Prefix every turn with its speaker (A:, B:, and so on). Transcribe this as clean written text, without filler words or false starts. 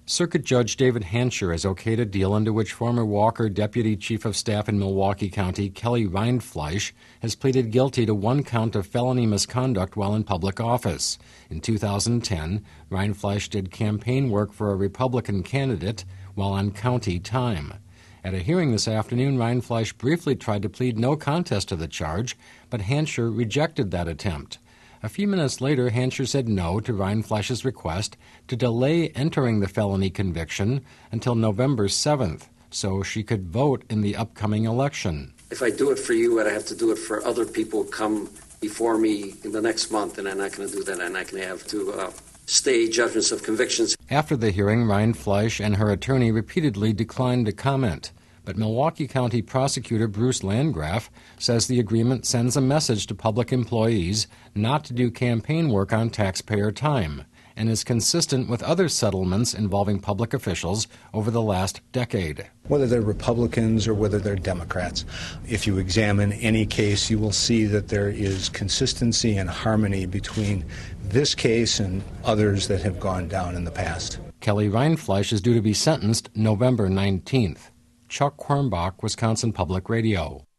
A: Circuit Judge David Hansher has okayed a deal under which former Walker Deputy Chief of Staff in Milwaukee County Kelly Rindfleisch has pleaded guilty to one count of felony misconduct while in public office. In 2010, Rindfleisch did campaign work for a Republican candidate while on county time. At a hearing this afternoon, Rindfleisch briefly tried to plead no contest to the charge, but Hansher rejected that attempt. A few minutes later, Hansher said no to Rindfleisch's request to delay entering the felony conviction until November 7th so she could vote in the upcoming election.
B: If I do it for you, I'd have to do it for other people who come before me in the next month, and I'm not going to do that. I'm not going to have to stay judgments of convictions.
A: After the hearing, Rindfleisch and her attorney repeatedly declined to comment. But Milwaukee County Prosecutor Bruce Landgraf says the agreement sends a message to public employees not to do campaign work on taxpayer time and is consistent with other settlements involving public officials over the last decade.
C: Whether they're Republicans or whether they're Democrats, if you examine any case, you will see that there is consistency and harmony between this case and others that have gone down in the past.
A: Kelly Rindfleisch is due to be sentenced November 19th. Chuck Quirmbach, Wisconsin Public Radio.